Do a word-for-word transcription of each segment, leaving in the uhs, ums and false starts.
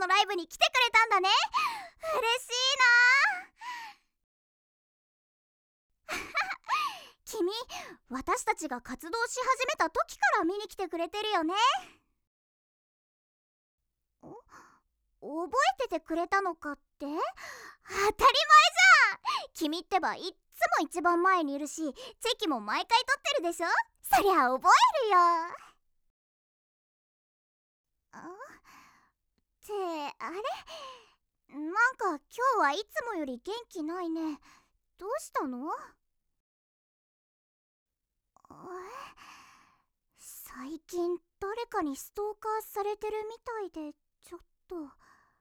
のライブに来てくれたんだね。嬉しいな君、私たちが活動し始めた時から見に来てくれてるよね。覚えててくれたのかって？当たり前じゃん。君ってばいっつも一番前にいるし、チェキも毎回撮ってるでしょ。そりゃ覚えるよ。あってあれ、なんか今日はいつもより元気ないね。どうしたの？え、最近誰かにストーカーされてるみたいで、ちょっとね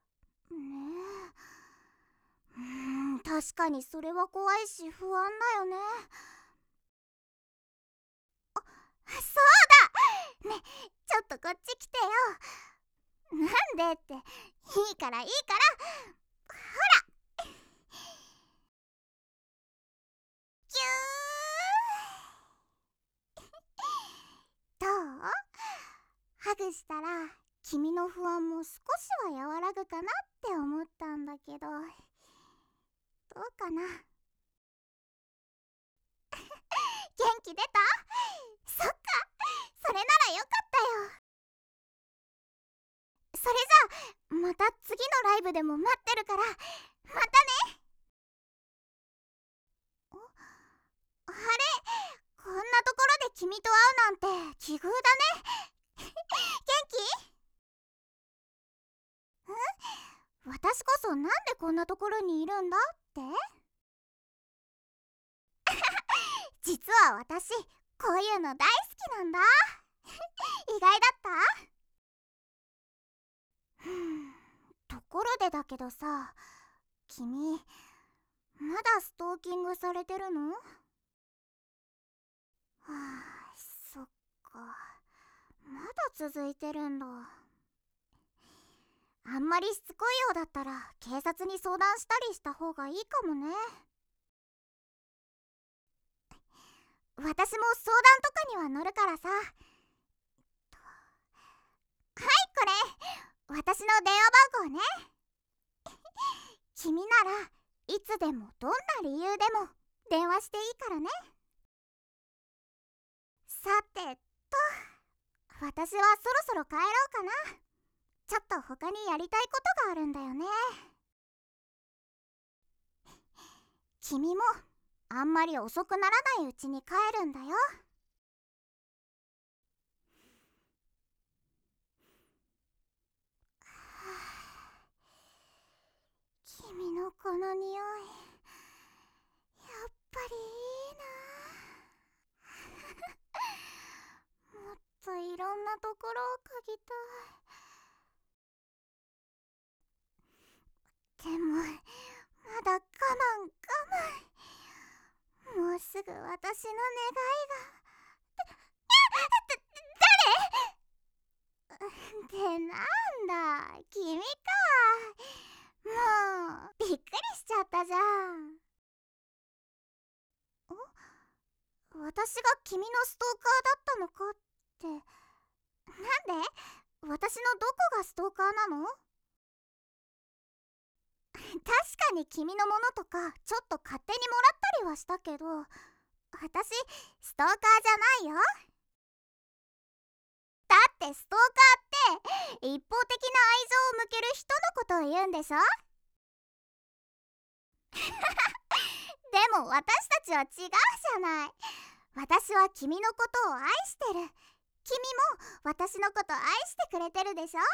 え。うーん、確かにそれは怖いし不安だよね。あ、そうだね、ちょっとこっち来てよ。なんでって、いいからいいから、ほらキューどう？ハグしたら君の不安も少しは和らぐかなって思ったんだけど、どうかな？元気出た？そっか、それならよかったよ。それじゃあまた次のライブでも待ってるから、またね。あれ、こんなところで君と会うなんて奇遇だね。元気？ん？私こそなんでこんなところにいるんだって？実は私、こういうの大好きなんだ。意外だった？ふん、ところでだけどさ、君、まだストーキングされてるの？はあ、そっか、まだ続いてるんだ。あんまりしつこいようだったら警察に相談したりした方がいいかもね。私も相談とかには乗るからさ。はい、これ私の電話番号ね。君ならいつでもどんな理由でも電話していいからね。さてと、私はそろそろ帰ろうかな。ちょっと他にやりたいことがあるんだよね。君もあんまり遅くならないうちに帰るんだよ。君のこの匂い、やっぱりいいな。もっといろんなところを嗅ぎたい。でもまだ我慢我慢。もうすぐ私の願いが。誰？ってなんだ、君か。もうびっくりしちゃったじゃん。私が君のストーカーだったのかって。なんで？私のどこがストーカーなの？確かに君のものとかちょっと勝手にもらったりはしたけど、私ストーカーじゃないよ。だってストーカーって一方的な愛情を向ける人のことを言うんでしょ？でも私たちは違うじゃない。私は君のことを愛してる。君も私のこと愛してくれてるでしょ？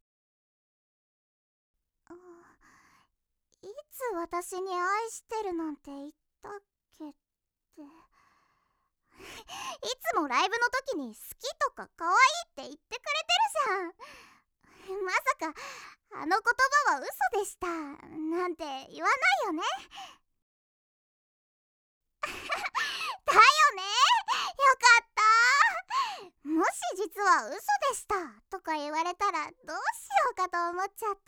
いつ私に愛してるなんて言ったっけって。いつもライブの時に好きとか可愛いって言ってくれてるじゃん。まさかあの言葉は嘘でしたなんて言わないよね。だよね、よかった。もし実は嘘でしたとか言われたらどうしようかと思っちゃった。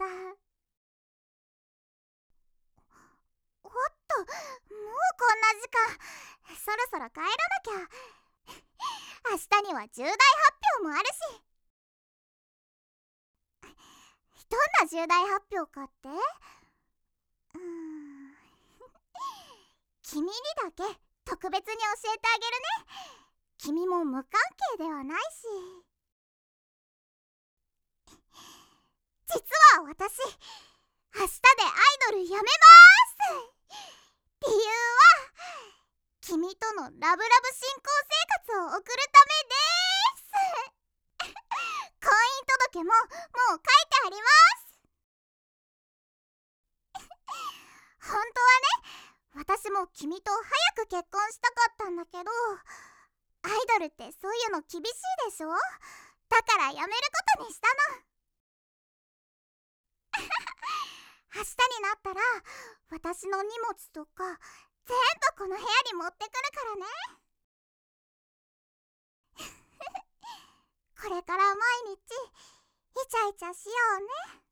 おっと、もうこんな時間。そろそろ帰らなきゃ。明日には重大発表もあるし。どんなが重大発表かって？うーん君にだけ特別に教えてあげるね。君も無関係ではないし。実は私、明日でアイドルやめまーす。理由は君とのラブラブ新婚生活を送るためです。婚姻届ももう書いてあります。本当はね、私も君と早く結婚したかったんだけど、アイドルってそういうの厳しいでしょ。だからやめることにしたの。明日になったら私の荷物とか全部この部屋に持ってくるからね。これから毎日イチャイチャしようね。